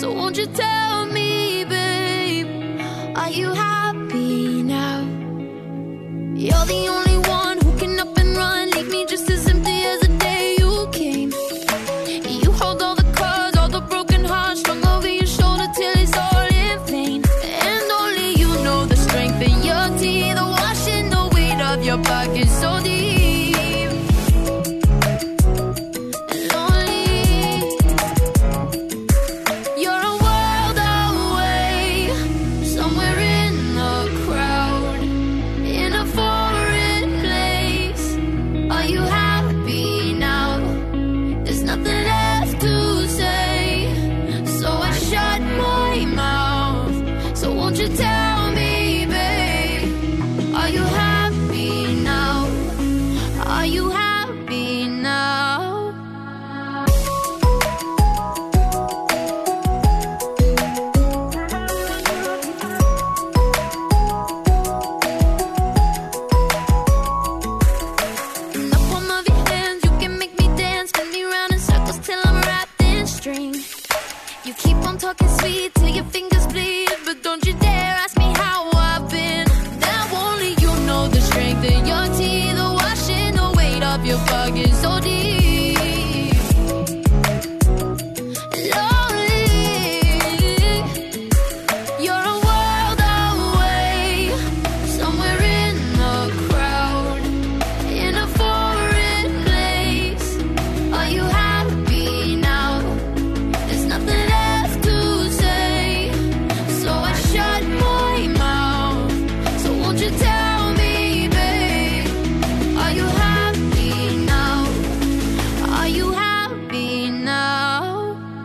So won't you tell me, babe, are you happy now? You're the only one who can up and run, leave me just as empty as the day you came. You hold all the cards, all the broken hearts strung over your shoulder till it's all in vain. And only you know the strength in your teeth, the washing the weight of your pockets so deep and lonely. You're a world away, somewhere in the crowd, in a foreign place. Are you happy now? There's nothing left to say, so I shut my mouth. So won't you tell me, babe, are you happy now? Are you happy now? In the palm of your hands, you can make me dance, spin me round in circles till I'm wrapped in string. You keep on talking sweet till your fingers bleed, but don't you dare ask me how I've been. Now only you know the strength in your teeth, the washing the weight of your pockets so deep. Lonely, you're a world away, somewhere in the crowd, in a foreign place. Are you happy now? There's nothing left to say, so I shut my mouth. So won't you tell me, babe, are you happy now? Are you happy now?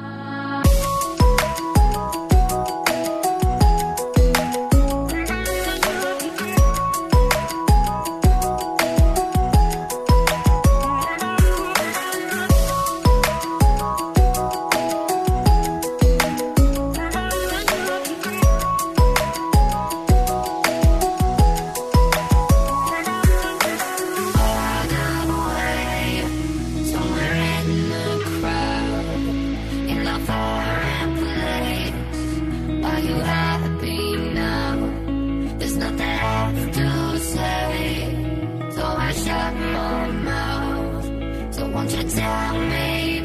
Somewhere in the crowd, in a foreign place. Are you happy now? There's nothing left to say, so I shut my mouth. So won't you tell me,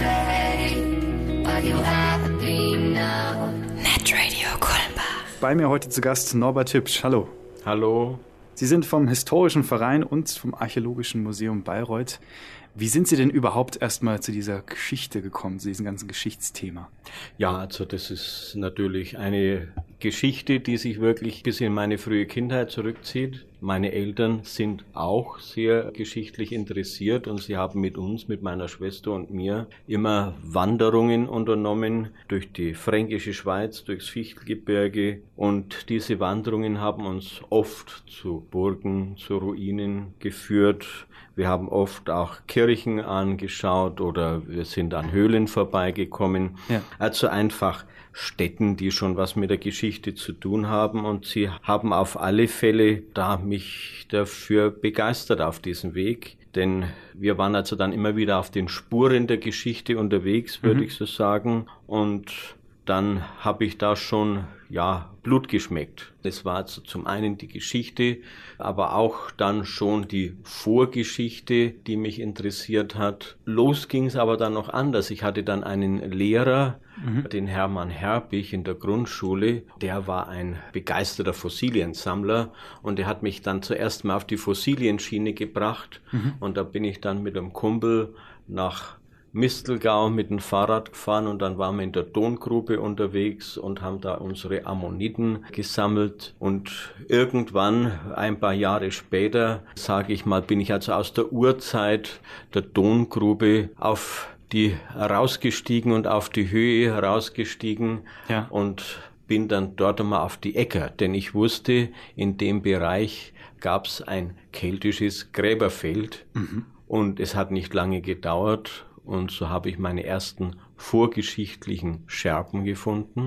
babe, are you happy now? Netradio Kulmbach. Bei mir heute zu Gast Norbert Hübsch. Hallo. Hallo. Sie sind vom Historischen Verein und vom Archäologischen Museum Bayreuth. Wie sind Sie denn überhaupt erstmal zu dieser Geschichte gekommen, zu diesem ganzen Geschichtsthema? Ja, also das ist natürlich eine Geschichte, die sich wirklich bis in meine frühe Kindheit zurückzieht. Meine Eltern sind auch sehr geschichtlich interessiert und sie haben mit uns, mit meiner Schwester und mir, immer Wanderungen unternommen durch die Fränkische Schweiz, durchs Fichtelgebirge, und diese Wanderungen haben uns oft zu Burgen, zu Ruinen geführt. Wir haben oft auch Kirchen angeschaut oder wir sind an Höhlen vorbeigekommen. Ja. Also einfach Städten, die schon was mit der Geschichte zu tun haben, und sie haben auf alle Fälle mich dafür begeistert auf diesem Weg. Denn wir waren also dann immer wieder auf den Spuren der Geschichte unterwegs, würde ich so sagen. Und dann habe ich da schon Blut geschmeckt. Es war also zum einen die Geschichte, aber auch dann schon die Vorgeschichte, die mich interessiert hat. Los ging es aber dann noch anders. Ich hatte dann einen Lehrer, den Hermann Herbig in der Grundschule. Der war ein begeisterter Fossiliensammler und der hat mich dann zuerst mal auf die Fossilienschiene gebracht. Und da bin ich dann mit einem Kumpel nach Mistelgau mit dem Fahrrad gefahren und dann waren wir in der Tongrube unterwegs und haben da unsere Ammoniten gesammelt. Und irgendwann, ein paar Jahre später, sage ich mal, bin ich also aus der Urzeit der Tongrube auf die herausgestiegen und auf die Höhe herausgestiegen und bin dann dort einmal auf die Äcker, denn ich wusste, in dem Bereich gab es ein keltisches Gräberfeld und es hat nicht lange gedauert. Und so habe ich meine ersten vorgeschichtlichen Scherben gefunden.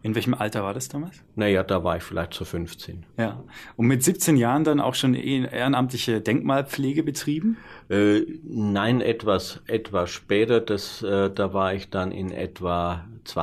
In welchem Alter war das damals? Naja, da war ich vielleicht so 15. Ja. Und mit 17 Jahren dann auch schon ehrenamtliche Denkmalpflege betrieben? Nein, etwas später. Da war ich dann in etwa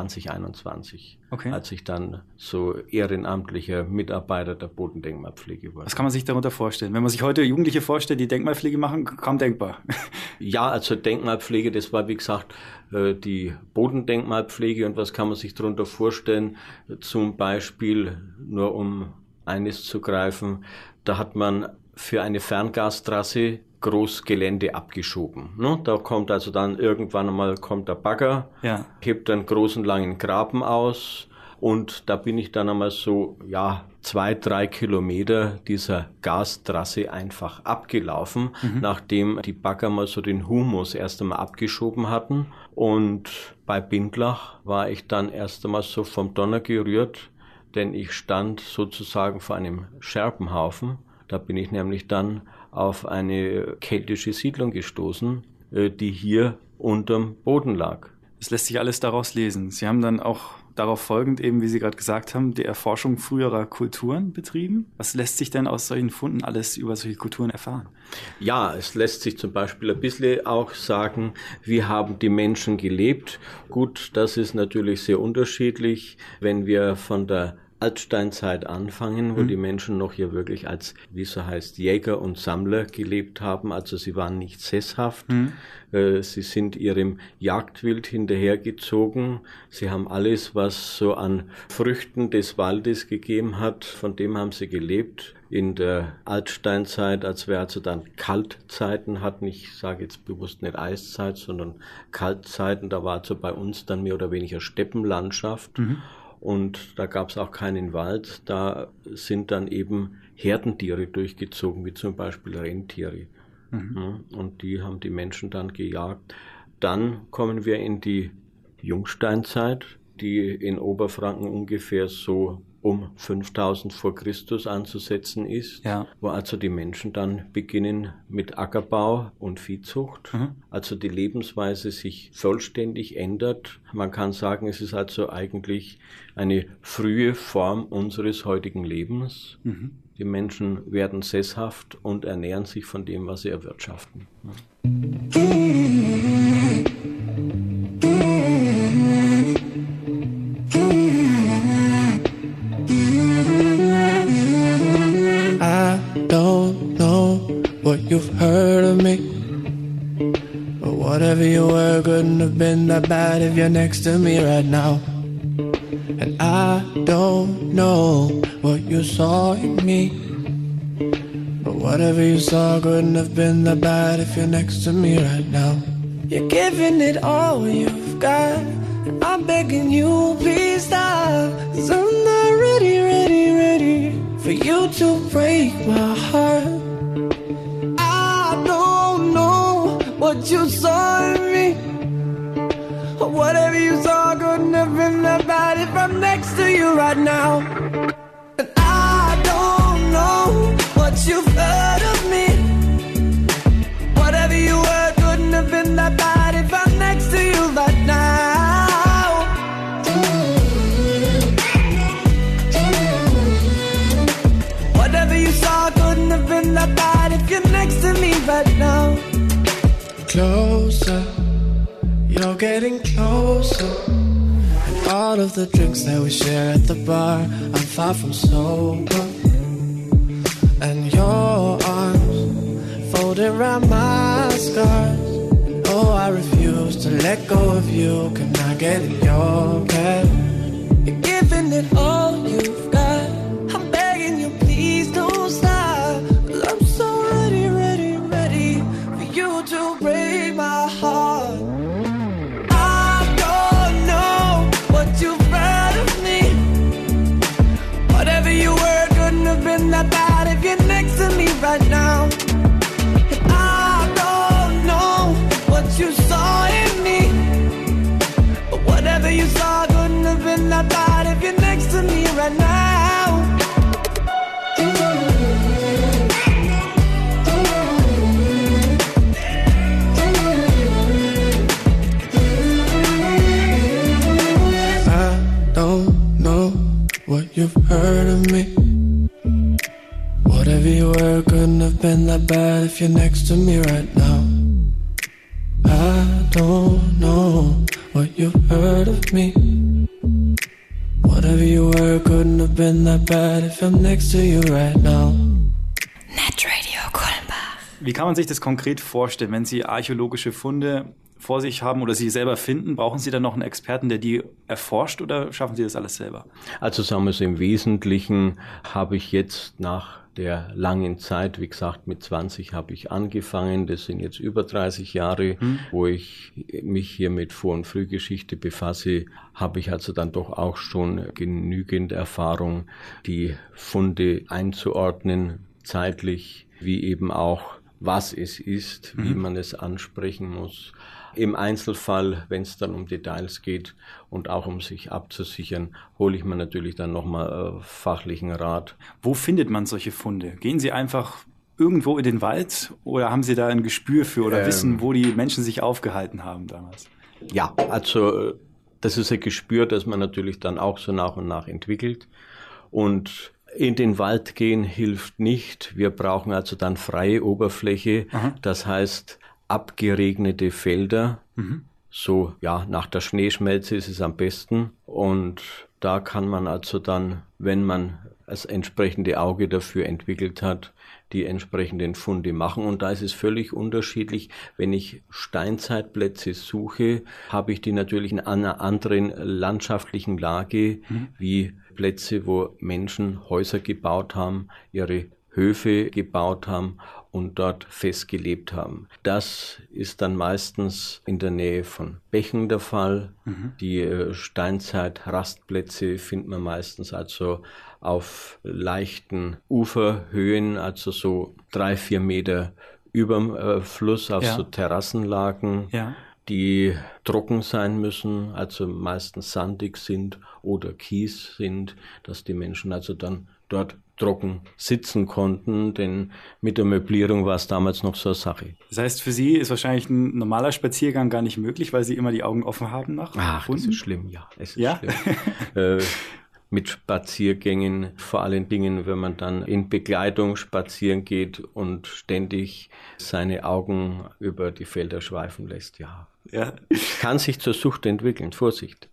2021, okay, als ich dann so ehrenamtlicher Mitarbeiter der Bodendenkmalpflege wurde. Was kann man sich darunter vorstellen? Wenn man sich heute Jugendliche vorstellt, die Denkmalpflege machen, kaum denkbar. Ja, also Denkmalpflege, das war wie gesagt die Bodendenkmalpflege. Und was kann man sich darunter vorstellen? Zum Beispiel, nur um eines zu greifen, da hat man für eine Ferngastrasse Großgelände abgeschoben. Ne? Da kommt also dann irgendwann einmal der Bagger, ja, hebt einen großen langen Graben aus und da bin ich dann einmal so 2-3 Kilometer dieser Gastrasse einfach abgelaufen, nachdem die Bagger mal so den Humus erst einmal abgeschoben hatten. Und bei Bindlach war ich dann erst einmal so vom Donner gerührt, denn ich stand sozusagen vor einem Scherbenhaufen. Da bin ich nämlich dann auf eine keltische Siedlung gestoßen, die hier unterm Boden lag. Das lässt sich alles daraus lesen. Sie haben dann auch darauf folgend, eben wie Sie gerade gesagt haben, die Erforschung früherer Kulturen betrieben. Was lässt sich denn aus solchen Funden alles über solche Kulturen erfahren? Ja, es lässt sich zum Beispiel ein bisschen auch sagen, wie haben die Menschen gelebt. Gut, das ist natürlich sehr unterschiedlich, wenn wir von der Altsteinzeit anfangen, wo die Menschen noch hier wirklich als, wie so heißt, Jäger und Sammler gelebt haben. Also sie waren nicht sesshaft. Sie sind ihrem Jagdwild hinterhergezogen. Sie haben alles, was so an Früchten des Waldes gegeben hat, von dem haben sie gelebt. In der Altsteinzeit, als wir also dann Kaltzeiten hatten, ich sage jetzt bewusst nicht Eiszeit, sondern Kaltzeiten, da war also bei uns dann mehr oder weniger Steppenlandschaft. Und da gab es auch keinen Wald, da sind dann eben Herdentiere durchgezogen, wie zum Beispiel Rentiere. Ja, und die haben die Menschen dann gejagt. Dann kommen wir in die Jungsteinzeit, die in Oberfranken ungefähr so um 5000 vor Christus anzusetzen ist, wo also die Menschen dann beginnen mit Ackerbau und Viehzucht, also die Lebensweise sich vollständig ändert. Man kann sagen, es ist also eigentlich eine frühe Form unseres heutigen Lebens. Die Menschen werden sesshaft und ernähren sich von dem, was sie erwirtschaften. What you've heard of me, but whatever you were couldn't have been that bad if you're next to me right now. And I don't know what you saw in me, but whatever you saw couldn't have been that bad if you're next to me right now. You're giving it all you've got, and I'm begging you, please stop, 'cause I'm not ready for you to break my heart. What you saw in me, whatever you saw couldn't have been that bad if I'm next to you right now. And I don't know what you've heard of me, whatever you heard couldn't have been that bad if I'm next to you right now. Whatever you saw couldn't have been that bad if you're next to me right now. Closer, you're getting closer. And all of the drinks that we share at the bar, I'm far from sober. And your arms folded around my scars. And oh, I refuse to let go of you. Can I get in your bed? You're giving it all you've got. I'm begging you, please don't stop. 'Cause I'm so ready for you to break my heart. I don't know what you've heard of me, whatever you were couldn't have been that bad if you're next to me right now. And I don't know what you saw in me, but whatever you saw couldn't have been that bad if you're next to me right now. I don't know you've heard of me. Whatever you were couldn't have been that bad if you're next to me right now. I don't know what you've heard of me. Whatever you were couldn't have been that bad if I'm next to you right now. Netradio Kulmbach. Wie kann man sich das konkret vorstellen, wenn Sie archäologische Funde vor sich haben oder Sie selber finden? Brauchen Sie dann noch einen Experten, der die erforscht, oder schaffen Sie das alles selber? Also sagen wir es, im Wesentlichen habe ich jetzt nach der langen Zeit, wie gesagt, mit 20 habe ich angefangen, das sind jetzt über 30 Jahre, wo ich mich hier mit Vor- und Frühgeschichte befasse, habe ich also dann doch auch schon genügend Erfahrung, die Funde einzuordnen, zeitlich, wie eben auch, was es ist, wie man es ansprechen muss. Im Einzelfall, wenn es dann um Details geht und auch um sich abzusichern, hole ich mir natürlich dann nochmal fachlichen Rat. Wo findet man solche Funde? Gehen Sie einfach irgendwo in den Wald oder haben Sie da ein Gespür für oder wissen, wo die Menschen sich aufgehalten haben damals? Ja, also das ist ein Gespür, das man natürlich dann auch so nach und nach entwickelt. Und in den Wald gehen hilft nicht. Wir brauchen also dann freie Oberfläche. Das heißt, abgeregnete Felder, so ja, nach der Schneeschmelze ist es am besten, und da kann man also dann, wenn man das entsprechende Auge dafür entwickelt hat, die entsprechenden Funde machen, und da ist es völlig unterschiedlich. Wenn ich Steinzeitplätze suche, habe ich die natürlich in einer anderen landschaftlichen Lage, wie Plätze, wo Menschen Häuser gebaut haben, ihre Höfe gebaut haben und dort festgelebt haben. Das ist dann meistens in der Nähe von Bächen der Fall. Die Steinzeit-Rastplätze findet man meistens also auf leichten Uferhöhen, also so 3-4 Meter überm Fluss, auf so Terrassenlagen, die trocken sein müssen, also meistens sandig sind oder Kies sind, dass die Menschen also dann dort trocken sitzen konnten, denn mit der Möblierung war es damals noch so eine Sache. Das heißt, für Sie ist wahrscheinlich ein normaler Spaziergang gar nicht möglich, weil Sie immer die Augen offen haben nach Funden? Das ist schlimm, ja. Es ist schlimm. Mit Spaziergängen, vor allen Dingen, wenn man dann in Begleitung spazieren geht und ständig seine Augen über die Felder schweifen lässt, kann sich zur Sucht entwickeln. Vorsicht.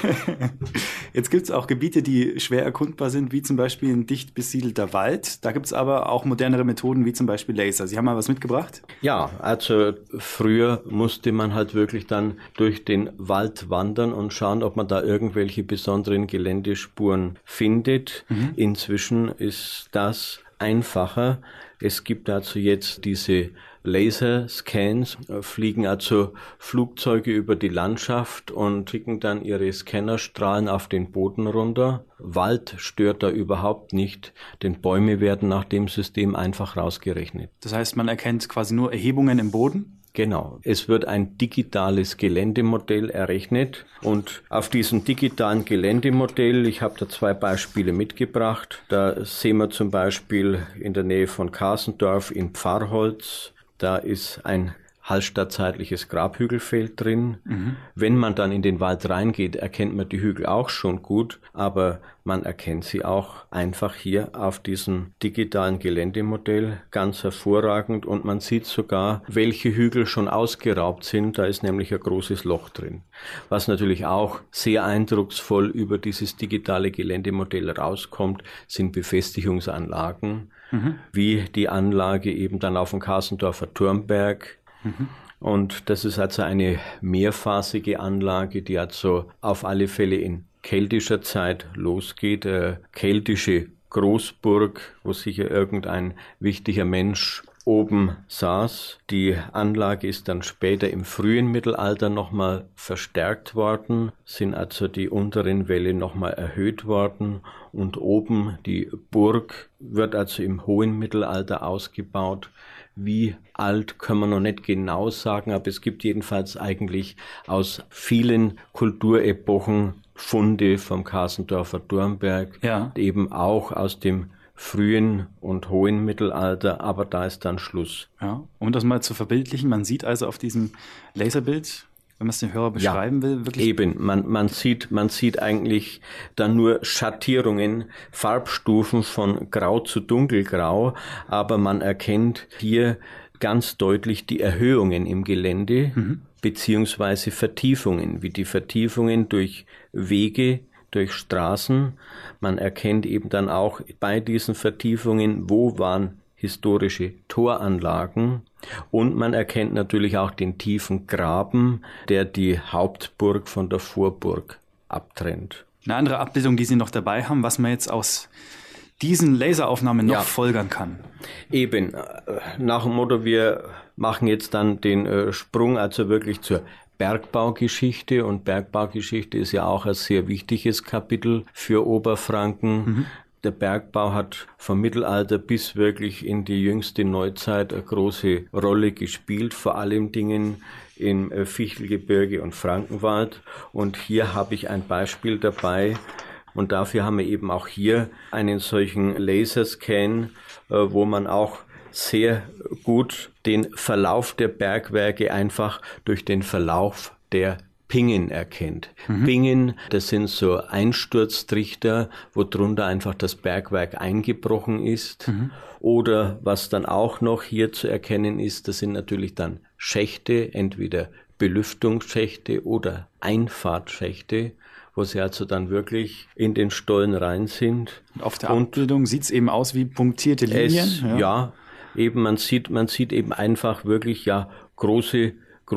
Jetzt gibt es auch Gebiete, die schwer erkundbar sind, wie zum Beispiel ein dicht besiedelter Wald. Da gibt es aber auch modernere Methoden, wie zum Beispiel Laser. Sie haben mal was mitgebracht? Ja, also früher musste man halt wirklich dann durch den Wald wandern und schauen, ob man da irgendwelche besonderen Geländespuren findet. Inzwischen ist das einfacher. Es gibt also jetzt diese Laserscans, fliegen also Flugzeuge über die Landschaft und schicken dann ihre Scannerstrahlen auf den Boden runter. Wald stört da überhaupt nicht, denn Bäume werden nach dem System einfach rausgerechnet. Das heißt, man erkennt quasi nur Erhebungen im Boden? Genau. Es wird ein digitales Geländemodell errechnet, und auf diesem digitalen Geländemodell, ich habe da 2 Beispiele mitgebracht, da sehen wir zum Beispiel in der Nähe von Kasendorf in Pfarrholz, da ist ein hallstattzeitliches Grabhügelfeld drin. Wenn man dann in den Wald reingeht, erkennt man die Hügel auch schon gut, aber man erkennt sie auch einfach hier auf diesem digitalen Geländemodell ganz hervorragend, und man sieht sogar, welche Hügel schon ausgeraubt sind. Da ist nämlich ein großes Loch drin. Was natürlich auch sehr eindrucksvoll über dieses digitale Geländemodell rauskommt, sind Befestigungsanlagen, wie die Anlage eben dann auf dem Kasendorfer Turmberg. Und das ist also eine mehrphasige Anlage, die also auf alle Fälle in keltischer Zeit losgeht. Keltische Großburg, wo sicher irgendein wichtiger Mensch oben saß. Die Anlage ist dann später im frühen Mittelalter nochmal verstärkt worden, sind also die unteren Wälle nochmal erhöht worden, und oben die Burg wird also im hohen Mittelalter ausgebaut. Wie alt können wir noch nicht genau sagen, aber es gibt jedenfalls eigentlich aus vielen Kulturepochen Funde vom Kasendorfer Turmberg, eben auch aus dem frühen und hohen Mittelalter, aber da ist dann Schluss. Ja, um das mal zu verbildlichen, man sieht also auf diesem Laserbild, wenn man es dem Hörer beschreiben will, wirklich? Eben, man sieht eigentlich dann nur Schattierungen, Farbstufen von grau zu dunkelgrau, aber man erkennt hier ganz deutlich die Erhöhungen im Gelände, beziehungsweise Vertiefungen, wie die Vertiefungen durch Wege, durch Straßen. Man erkennt eben dann auch bei diesen Vertiefungen, wo waren historische Toranlagen, und man erkennt natürlich auch den tiefen Graben, der die Hauptburg von der Vorburg abtrennt. Eine andere Abbildung, die Sie noch dabei haben, was man jetzt aus diesen Laseraufnahmen noch folgern kann. Eben, nach dem Motto, wir machen jetzt dann den Sprung also wirklich zur Bergbaugeschichte, und Bergbaugeschichte ist ja auch ein sehr wichtiges Kapitel für Oberfranken. Der Bergbau hat vom Mittelalter bis wirklich in die jüngste Neuzeit eine große Rolle gespielt, vor allem Dingen im Fichtelgebirge und Frankenwald. Und hier habe ich ein Beispiel dabei. Und dafür haben wir eben auch hier einen solchen Laserscan, wo man auch sehr gut den Verlauf der Bergwerke einfach durch den Verlauf der Pingen erkennt. Pingen, das sind so Einsturztrichter, wo drunter einfach das Bergwerk eingebrochen ist. Oder was dann auch noch hier zu erkennen ist, das sind natürlich dann Schächte, entweder Belüftungsschächte oder Einfahrtschächte, wo sie also dann wirklich in den Stollen rein sind. Und auf der Abbildung sieht es eben aus wie punktierte Linien. Eben man sieht eben einfach wirklich große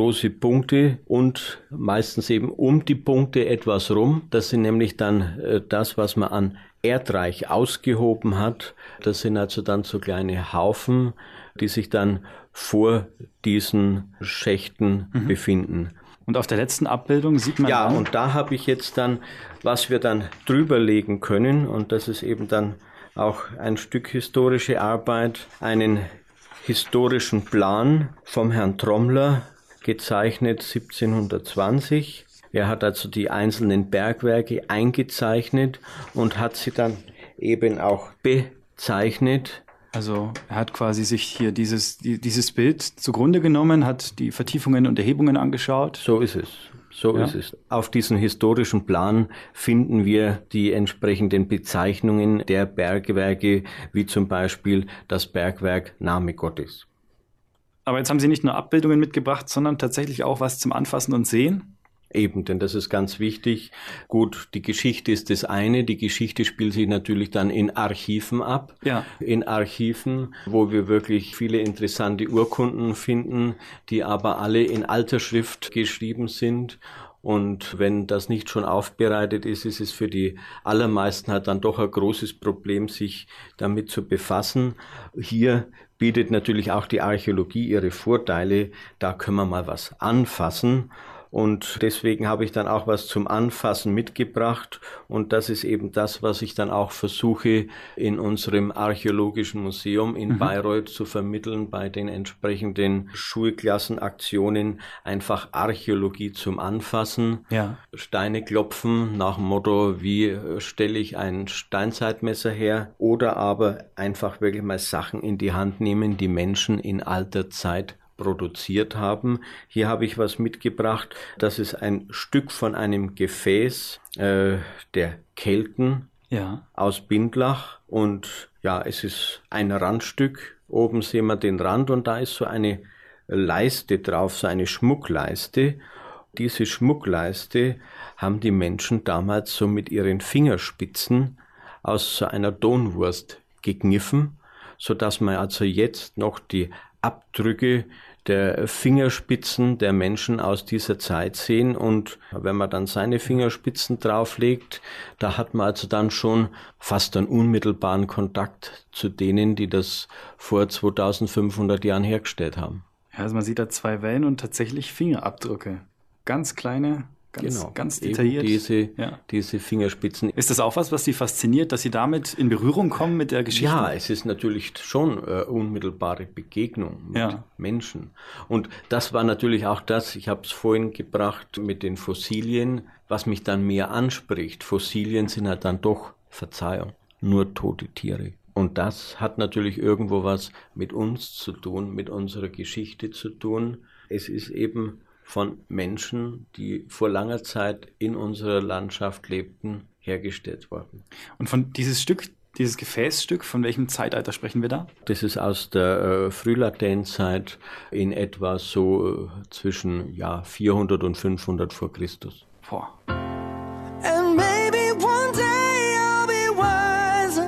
Punkte und meistens eben um die Punkte etwas rum. Das sind nämlich dann das, was man an Erdreich ausgehoben hat. Das sind also dann so kleine Haufen, die sich dann vor diesen Schächten befinden. Und auf der letzten Abbildung sieht man dann, und da habe ich jetzt dann, was wir dann drüber legen können, und das ist eben dann auch ein Stück historische Arbeit, einen historischen Plan vom Herrn Trommler, gezeichnet 1720. Er hat also die einzelnen Bergwerke eingezeichnet und hat sie dann eben auch bezeichnet. Also er hat quasi sich hier dieses Bild zugrunde genommen, hat die Vertiefungen und Erhebungen angeschaut. So ist es. So ist es. Auf diesem historischen Plan finden wir die entsprechenden Bezeichnungen der Bergwerke, wie zum Beispiel das Bergwerk Name Gottes. Aber jetzt haben Sie nicht nur Abbildungen mitgebracht, sondern tatsächlich auch was zum Anfassen und Sehen? Eben, denn das ist ganz wichtig. Gut, die Geschichte ist das eine. Die Geschichte spielt sich natürlich dann in Archiven ab. Ja. In Archiven, wo wir wirklich viele interessante Urkunden finden, die aber alle in alter Schrift geschrieben sind. Und wenn das nicht schon aufbereitet ist, ist es für die allermeisten halt dann doch ein großes Problem, sich damit zu befassen. Hier bietet natürlich auch die Archäologie ihre Vorteile. Da können wir mal was anfassen. Und deswegen habe ich dann auch was zum Anfassen mitgebracht. Und das ist eben das, was ich dann auch versuche, in unserem Archäologischen Museum in Bayreuth zu vermitteln, bei den entsprechenden Schulklassenaktionen. Einfach Archäologie zum Anfassen. Ja. Steine klopfen nach dem Motto, wie stelle ich ein Steinzeitmesser her? Oder aber einfach wirklich mal Sachen in die Hand nehmen, die Menschen in alter Zeit produziert haben. Hier habe ich was mitgebracht. Das ist ein Stück von einem Gefäß der Kelten aus Bindlach. Und ja, es ist ein Randstück. Oben sehen wir den Rand und da ist so eine Leiste drauf, so eine Schmuckleiste. Diese Schmuckleiste haben die Menschen damals so mit ihren Fingerspitzen aus so einer Donwurst gekniffen, sodass man also jetzt noch die Abdrücke der Fingerspitzen der Menschen aus dieser Zeit sehen. Und wenn man dann seine Fingerspitzen drauflegt, da hat man also dann schon fast einen unmittelbaren Kontakt zu denen, die das vor 2500 Jahren hergestellt haben. Ja, also man sieht da 2 Wellen und tatsächlich Fingerabdrücke. Ganz kleine, ganz detailliert. Diese Fingerspitzen. Ist das auch was Sie fasziniert, dass Sie damit in Berührung kommen mit der Geschichte? Ja, es ist natürlich schon unmittelbare Begegnung mit Menschen. Und das war natürlich auch das, ich habe es vorhin gebracht mit den Fossilien, was mich dann mehr anspricht. Fossilien sind halt dann doch, Verzeihung, nur tote Tiere. Und das hat natürlich irgendwo was mit uns zu tun, mit unserer Geschichte zu tun. Es ist eben von Menschen, die vor langer Zeit in unserer Landschaft lebten, hergestellt worden. Und von dieses Gefäßstück, von welchem Zeitalter sprechen wir da? Das ist aus der Frühlateinzeit in etwa so zwischen 400 und 500 vor Christus. Boah. And maybe one day I'll be wiser,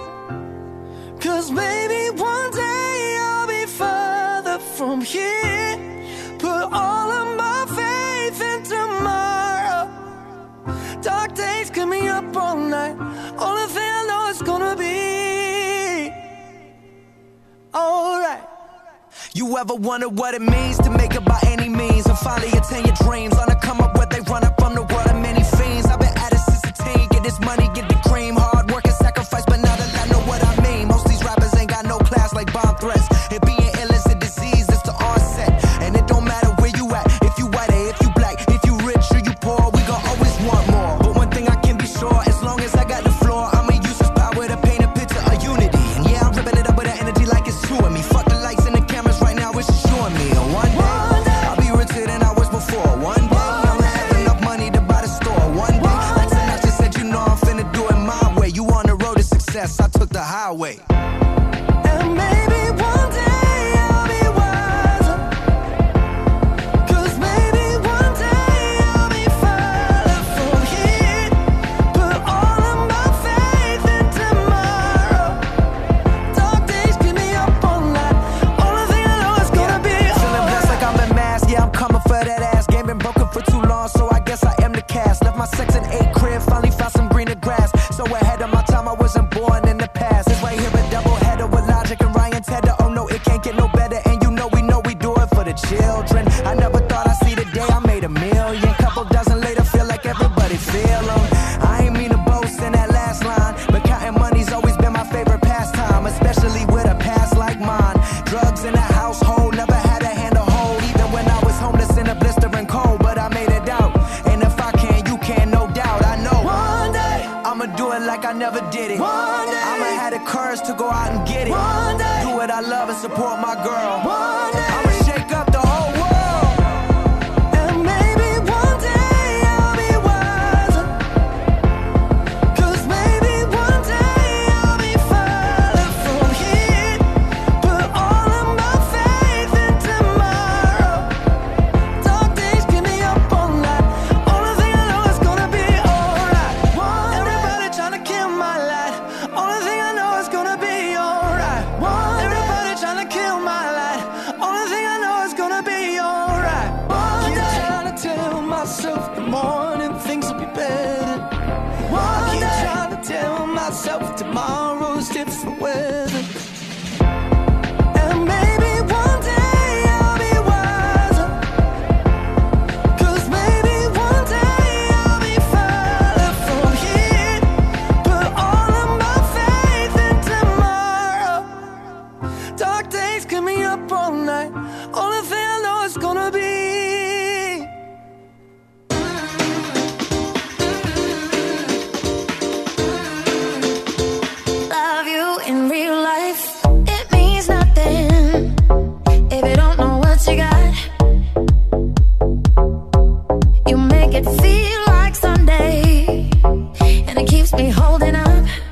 'cause maybe one day I'll be further from here. Put all of my faith in tomorrow. Dark days keep me up all night. Only thing I know is gonna be alright. You ever wonder what it means to make it by any means and finally attain your dreams? On the come up where they run up from the world of many fiends. I've been at it since a teen, get this money, get the cream. Hard work and sacrifice, but now that I know what I mean. Most of these rappers ain't got no class like bomb threats. It being ill is a disease, it's the onset. And it don't matter where you at, if you white or if you black, if you rich or you poor, we gon' always want more. But one thing I can be sure, as long as I got the floor, I'ma use this power to paint a picture of unity. And yeah, I'm ripping it up with an energy like it's two of me. Fuck the lights and the cameras right now, it's just you and me. And one day, I'll be richer than I was before. One day, I'ma have enough money to buy the store. One day, like Sinatra said, you know I'm finna do it my way. You on the road to success, I took the highway. And maybe one day I'll be wiser, 'cause maybe one day I'll be further from here. Put all of my faith in tomorrow. Dark days keep me up all night. Only thing I know is gonna be feeling blessed like I'm in mass. Yeah, I'm coming for that ass. Game been broken for too long, so I guess I am the cast. Left my Section 8 crib, finally found some greener grass. So ahead of my time, I wasn't born in the past. It's right here a double header with Logic and Ryan Tedder. Oh no, it can't get no better, and you know we do it for the children. I never thought I'd see the day I made $1 million. Couple dozen later, feel like everybody feel 'em. I ain't mean to boast in that last line, but counting money's always been my favorite pastime, especially with a past like mine. Drugs in the household, never had a hand to hold, even when I was homeless in a blistering cold, but I made it out. And if I can, you can, no doubt. I know one day I'ma do it like I never did it. One day I'ma have the courage to go out and get it. One day do what I love and support my girl. One day I'ma shake up the whole world. And maybe one day I'll be wiser, 'cause maybe one day I'll be further from here. Put all of my faith in tomorrow. Dark days keep me up all night. Only thing I know is gonna be alright. Everybody tryna kill my light. Only thing I know is gonna be alright. Everybody tryna kill my light. Only thing I know is gonna be alright. Keep trying to tell myself the morning things will be better. I keep trying to tell myself tomorrow's different weather. And maybe one day I'll be wiser, 'cause maybe one day I'll be further from here. Put all of my faith in tomorrow. Dark days keep me up all night. Only thing I know is gonna be Love you in real life, it means nothing if you don't know what you got. You make it feel like Sunday, and it keeps me holding up.